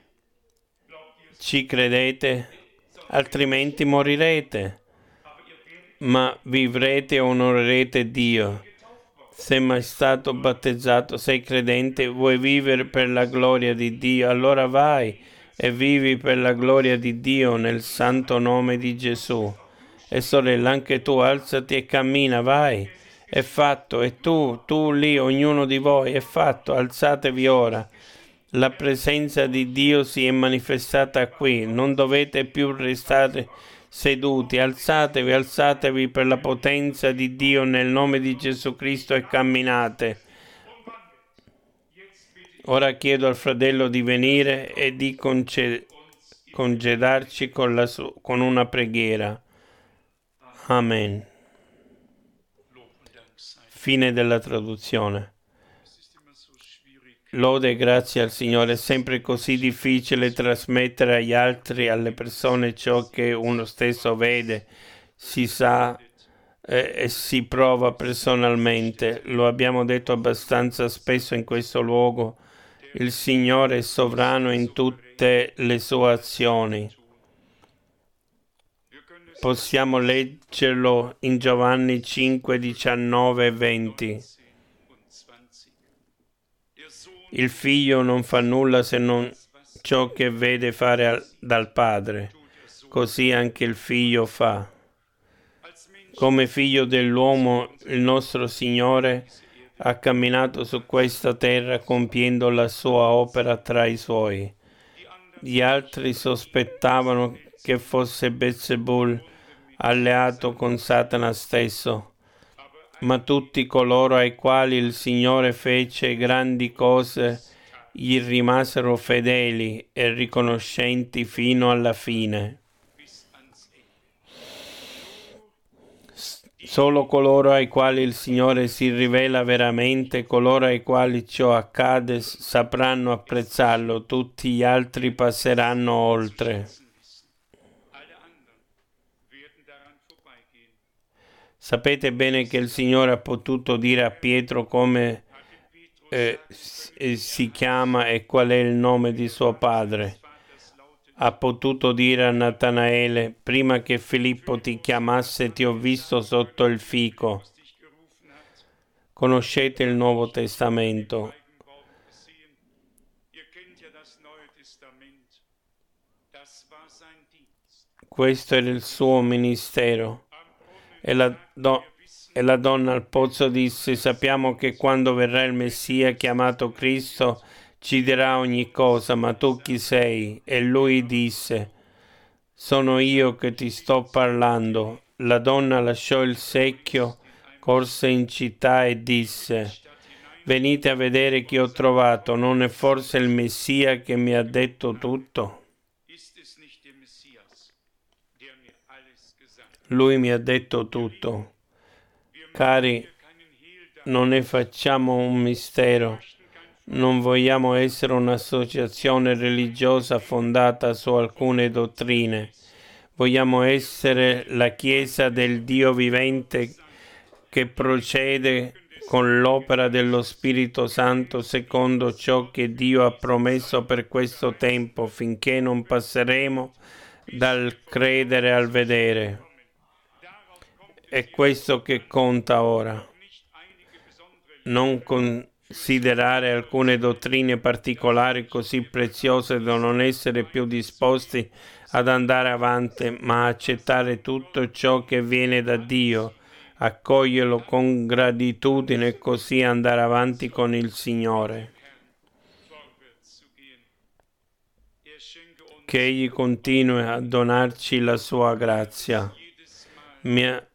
Ci credete? Altrimenti morirete, ma vivrete e onorerete Dio. Sei mai stato battezzato, sei credente, vuoi vivere per la gloria di Dio, allora vai e vivi per la gloria di Dio nel santo nome di Gesù. E sorella, anche tu alzati e cammina, vai. È fatto, e tu, tu lì, ognuno di voi, è fatto, alzatevi ora. La presenza di Dio si è manifestata qui, non dovete più restare seduti, alzatevi, alzatevi per la potenza di Dio nel nome di Gesù Cristo e camminate. Ora chiedo al fratello di venire e di conce- congedarci con, la su- con una preghiera. Amen. Fine della traduzione. Lode e grazie al Signore, è sempre così difficile trasmettere agli altri, alle persone, ciò che uno stesso vede, si sa eh, e si prova personalmente. Lo abbiamo detto abbastanza spesso in questo luogo. Il Signore è sovrano in tutte le sue azioni. Possiamo leggerlo in Giovanni cinque, diciannove e venti. Il figlio non fa nulla se non ciò che vede fare al, dal padre. Così anche il figlio fa. Come figlio dell'uomo, il nostro Signore ha camminato su questa terra compiendo la sua opera tra i suoi. Gli altri sospettavano che fosse Beelzebul alleato con Satana stesso. Ma tutti coloro ai quali il Signore fece grandi cose gli rimasero fedeli e riconoscenti fino alla fine. Solo coloro ai quali il Signore si rivela veramente, coloro ai quali ciò accade, sapranno apprezzarlo, tutti gli altri passeranno oltre. Sapete bene che il Signore ha potuto dire a Pietro come eh, si chiama e qual è il nome di suo padre. Ha potuto dire a Natanaele, prima che Filippo ti chiamasse ti ho visto sotto il fico. Conoscete il Nuovo Testamento. Questo era il suo ministero. E la, do- e la donna al pozzo disse, sappiamo che quando verrà il Messia chiamato Cristo ci dirà ogni cosa, ma tu chi sei? E lui disse, sono io che ti sto parlando. La donna lasciò il secchio corse in città e disse: venite a vedere chi ho trovato, non è forse il Messia che mi ha detto tutto? Lui mi ha detto tutto. Cari, non ne facciamo un mistero. Non vogliamo essere un'associazione religiosa fondata su alcune dottrine. Vogliamo essere la Chiesa del Dio vivente che procede con l'opera dello Spirito Santo secondo ciò che Dio ha promesso per questo tempo, finché non passeremo dal credere al vedere. È questo che conta ora. Non considerare alcune dottrine particolari così preziose da non essere più disposti ad andare avanti, ma accettare tutto ciò che viene da Dio, accoglierlo con gratitudine e così andare avanti con il Signore. Che Egli continui a donarci la sua grazia. Mi ha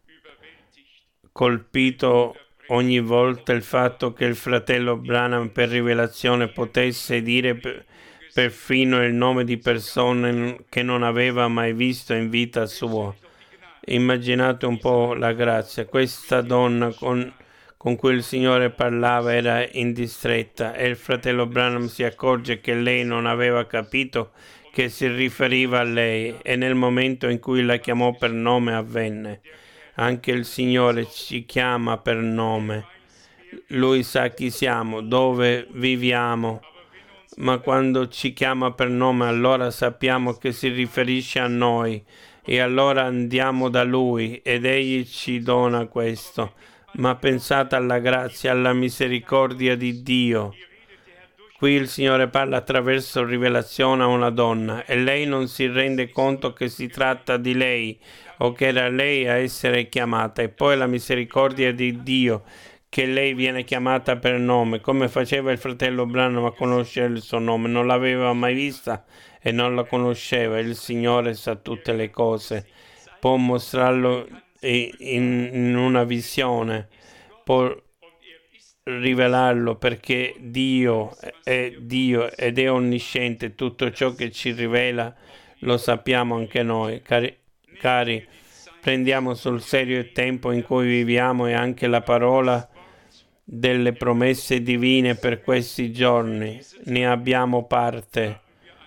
colpito ogni volta il fatto che il fratello Branham per rivelazione potesse dire per, perfino il nome di persone che non aveva mai visto in vita sua. Immaginate un po' la grazia. Questa donna con, con cui il Signore parlava era in distretta e il fratello Branham si accorge che lei non aveva capito che si riferiva a lei e nel momento in cui la chiamò per nome avvenne. Anche il Signore ci chiama per nome. Lui sa chi siamo, dove viviamo, ma quando ci chiama per nome allora sappiamo che si riferisce a noi e allora andiamo da Lui ed Egli ci dona questo. Ma pensate alla grazia, alla misericordia di Dio. Qui il Signore parla attraverso rivelazione a una donna e lei non si rende conto che si tratta di lei o che era lei a essere chiamata, e poi la misericordia di Dio che lei viene chiamata per nome, come faceva il fratello Branham a conoscere il suo nome. Non l'aveva mai vista e non la conosceva. Il Signore sa tutte le cose, può mostrarlo in, in una visione, può rivelarlo, perché Dio è Dio ed è onnisciente. Tutto ciò che ci rivela lo sappiamo anche noi. Cari, cari, prendiamo sul serio il tempo in cui viviamo e anche la parola delle promesse divine per questi giorni. Ne abbiamo parte.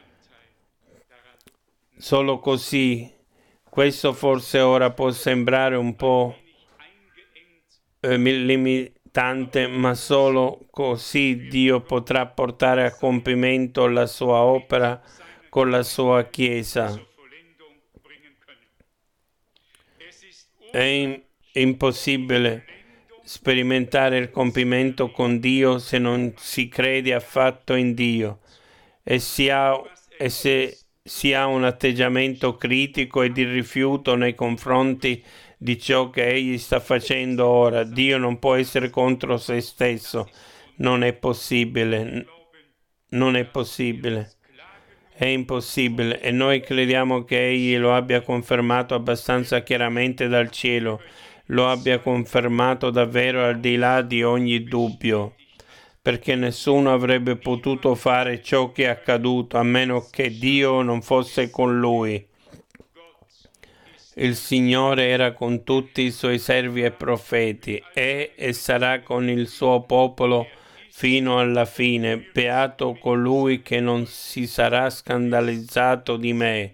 Solo così, questo forse ora può sembrare un po' eh, limitante, ma solo così Dio potrà portare a compimento la sua opera con la sua Chiesa. È in- impossibile sperimentare il compimento con Dio se non si crede affatto in Dio e, si ha, e se si ha un atteggiamento critico e di rifiuto nei confronti di ciò che Egli sta facendo ora. Dio non può essere contro se stesso. Non è possibile. Non è possibile. È impossibile e noi crediamo che Egli lo abbia confermato abbastanza chiaramente dal cielo, lo abbia confermato davvero al di là di ogni dubbio, perché nessuno avrebbe potuto fare ciò che è accaduto a meno che Dio non fosse con lui. Il Signore era con tutti i suoi servi e profeti, è e sarà con il suo popolo fino alla fine. Beato colui che non si sarà scandalizzato di me.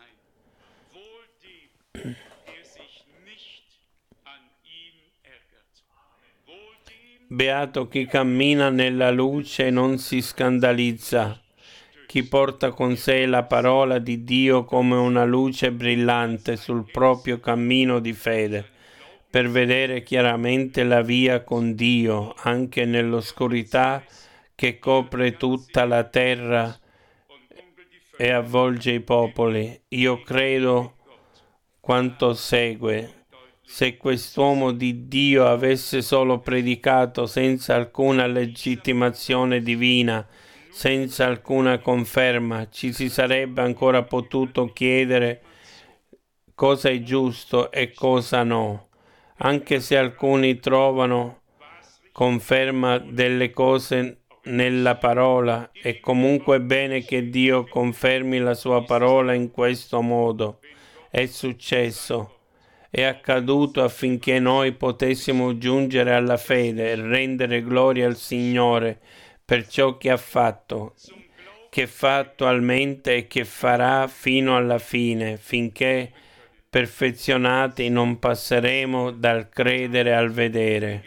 Beato chi cammina nella luce e non si scandalizza, chi porta con sé la parola di Dio come una luce brillante sul proprio cammino di fede, per vedere chiaramente la via con Dio, anche nell'oscurità che copre tutta la terra e avvolge i popoli. Io credo quanto segue. Se quest'uomo di Dio avesse solo predicato senza alcuna legittimazione divina, senza alcuna conferma, ci si sarebbe ancora potuto chiedere cosa è giusto e cosa no. anche se alcuni trovano conferma delle cose nella parola. È comunque bene che Dio confermi la sua parola in questo modo. È successo, è accaduto affinché noi potessimo giungere alla fede e rendere gloria al Signore per ciò che ha fatto, che fa attualmente e che farà fino alla fine, finché perfezionati non passeremo dal credere al vedere.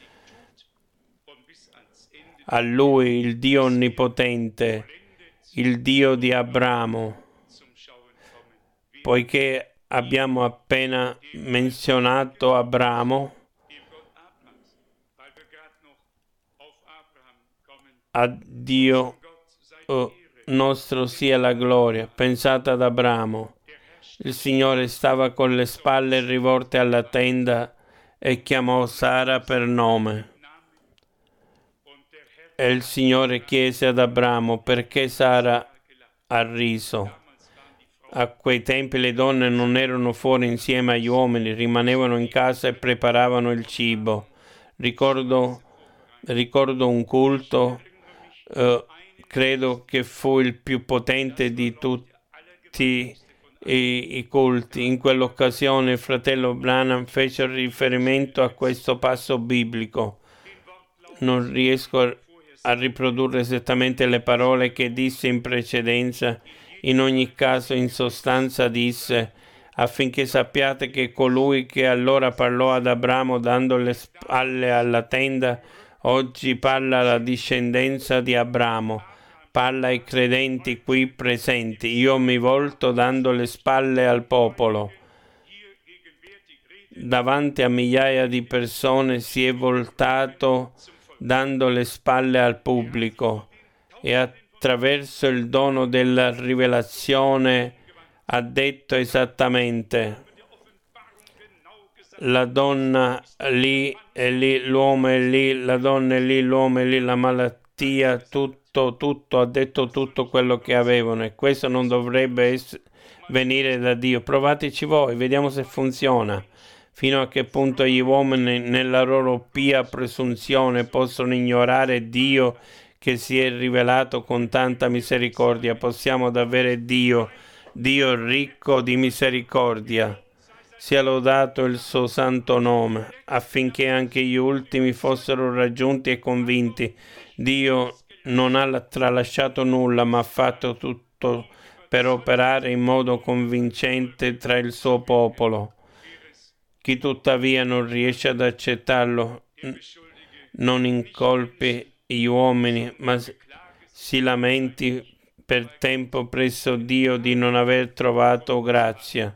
A Lui, il Dio Onnipotente, il Dio di Abramo, poiché abbiamo appena menzionato Abramo, a Dio oh, nostro sia la gloria. Pensate ad Abramo. Il Signore stava con le spalle rivolte alla tenda e chiamò Sara per nome. E il Signore chiese ad Abramo: perché Sara ha riso? A quei tempi le donne non erano fuori insieme agli uomini, rimanevano in casa e preparavano il cibo. Ricordo, ricordo un culto, eh, credo che fu il più potente di tutti i, i culti. In quell'occasione il fratello Branham fece riferimento a questo passo biblico. Non riesco a a riprodurre esattamente le parole che disse in precedenza. In ogni caso, in sostanza disse: affinché sappiate che colui che allora parlò ad Abramo dando le spalle alla tenda, oggi parla alla discendenza di Abramo, parla ai credenti qui presenti. Io mi volto dando le spalle al popolo. Davanti a migliaia di persone si è voltato dando le spalle al pubblico e attraverso il dono della rivelazione ha detto esattamente: la donna lì e lì, l'uomo è lì, la donna è lì, l'uomo è lì, la malattia, tutto, tutto, ha detto tutto quello che avevano, e questo non dovrebbe ess- venire da Dio. Provateci voi, vediamo se funziona. Fino a che punto gli uomini nella loro pia presunzione possono ignorare Dio che si è rivelato con tanta misericordia. Possiamo davvero Dio, Dio ricco di misericordia. Sia lodato il suo santo nome, affinché anche gli ultimi fossero raggiunti e convinti. Dio non ha tralasciato nulla, ma ha fatto tutto per operare in modo convincente tra il suo popolo. Chi tuttavia non riesce ad accettarlo non incolpi gli uomini, ma si lamenti per tempo presso Dio di non aver trovato grazia.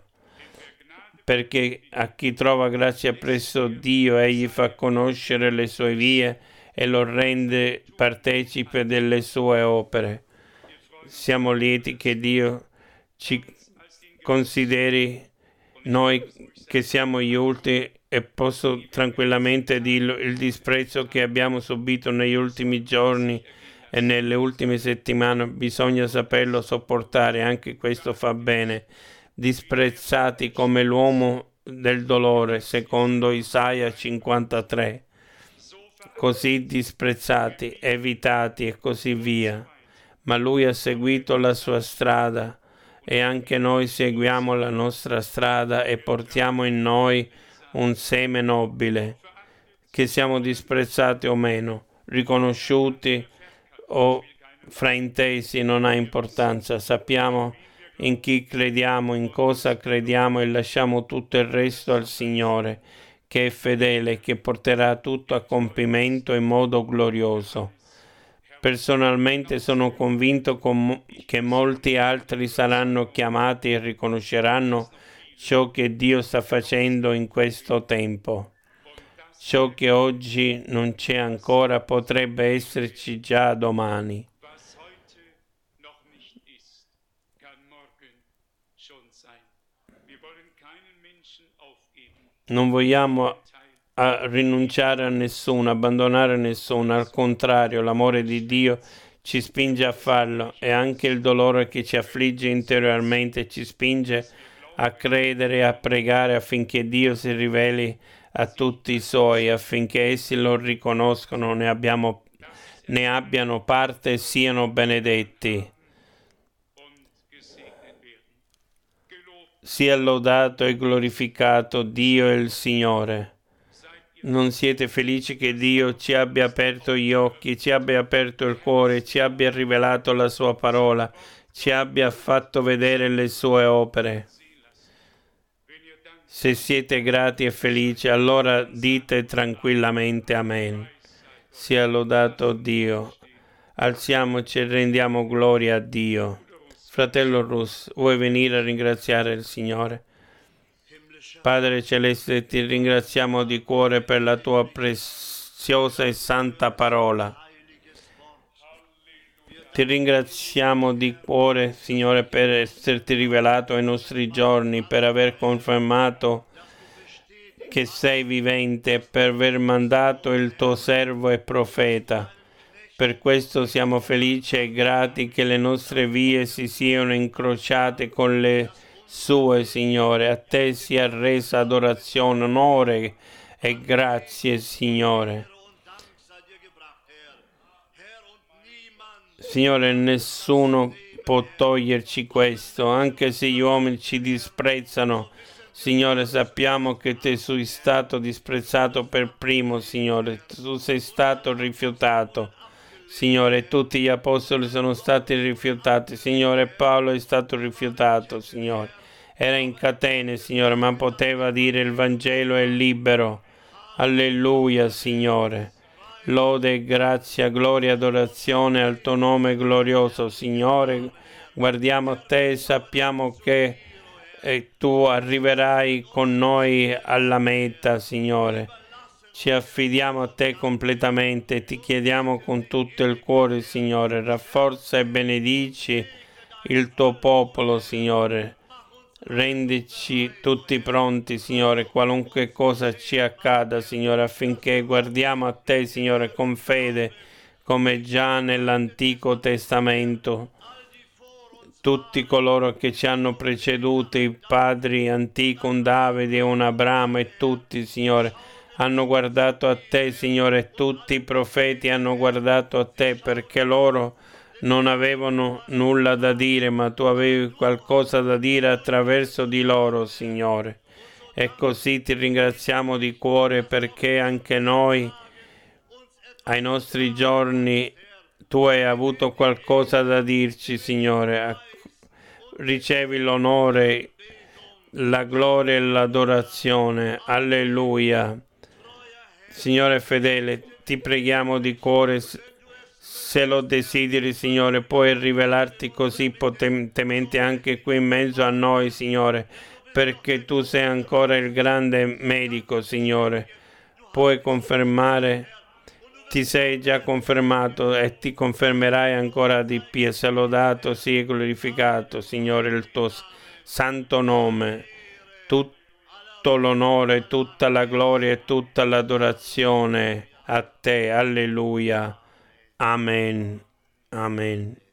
Perché a chi trova grazia presso Dio, egli fa conoscere le sue vie e lo rende partecipe delle sue opere. Siamo lieti che Dio ci consideri noi che siamo gli ultimi, e posso tranquillamente dirlo: il disprezzo che abbiamo subito negli ultimi giorni e nelle ultime settimane bisogna saperlo sopportare, anche questo fa bene. Disprezzati come l'uomo del dolore, secondo Isaia cinquantatré, così disprezzati, evitati e così via. Ma lui ha seguito la sua strada e anche noi seguiamo la nostra strada e portiamo in noi un seme nobile. Che siamo disprezzati o meno, riconosciuti o fraintesi, non ha importanza. Sappiamo in chi crediamo, in cosa crediamo, e lasciamo tutto il resto al Signore, che è fedele e che porterà tutto a compimento in modo glorioso. Personalmente sono convinto com- che molti altri saranno chiamati e riconosceranno ciò che Dio sta facendo in questo tempo. Ciò che oggi non c'è ancora potrebbe esserci già domani. Non vogliamo a rinunciare a nessuno, abbandonare nessuno. Al contrario, l'amore di Dio ci spinge a farlo, e anche il dolore che ci affligge interiormente ci spinge a credere e a pregare affinché Dio si riveli a tutti i suoi, affinché essi lo riconoscano, ne, abbiamo, ne abbiano parte e siano benedetti. Sia lodato e glorificato Dio il Signore. Non siete felici che Dio ci abbia aperto gli occhi, ci abbia aperto il cuore, ci abbia rivelato la sua parola, ci abbia fatto vedere le sue opere? Se siete grati e felici, allora dite tranquillamente Amen. Sia lodato Dio. Alziamoci e rendiamo gloria a Dio. Fratello Rus, vuoi venire a ringraziare il Signore? Padre Celeste, ti ringraziamo di cuore per la tua preziosa e santa parola. Ti ringraziamo di cuore, Signore, per esserti rivelato ai nostri giorni, per aver confermato che sei vivente, per aver mandato il tuo servo e profeta. Per questo siamo felici e grati che le nostre vie si siano incrociate con le sue, Signore. A te sia resa adorazione, onore e grazie, Signore. Signore, nessuno può toglierci questo, anche se gli uomini ci disprezzano. Signore, sappiamo che te sei stato disprezzato per primo, Signore. Tu sei stato rifiutato. Signore, tutti gli apostoli sono stati rifiutati. Signore, Paolo è stato rifiutato, Signore. Era in catene, Signore, ma poteva dire il Vangelo è libero. Alleluia, Signore. Lode, grazia, gloria, adorazione al tuo nome glorioso, Signore. Guardiamo a te e sappiamo che eh, tu arriverai con noi alla meta, Signore. Ci affidiamo a te completamente, ti chiediamo con tutto il cuore, Signore, rafforza e benedici il tuo popolo, Signore. Rendici tutti pronti, Signore, qualunque cosa ci accada, Signore, affinché guardiamo a te, Signore, con fede, come già nell'Antico Testamento. Tutti coloro che ci hanno preceduto, i padri antichi, un Davide, un Abramo e tutti, Signore, hanno guardato a te, Signore, tutti i profeti hanno guardato a te perché loro non avevano nulla da dire, ma tu avevi qualcosa da dire attraverso di loro, Signore. E così ti ringraziamo di cuore perché anche noi, ai nostri giorni, tu hai avuto qualcosa da dirci, Signore. Ricevi l'onore, la gloria e l'adorazione. Alleluia. Signore fedele, ti preghiamo di cuore, se lo desideri, Signore, puoi rivelarti così potentemente anche qui in mezzo a noi, Signore, perché tu sei ancora il grande medico, Signore. Puoi confermare, ti sei già confermato e ti confermerai ancora di più. Sia lodato, sia glorificato, Signore, il tuo santo nome. Tutto l'onore, tutta la gloria e tutta l'adorazione a te. Alleluia. Amen. Amen.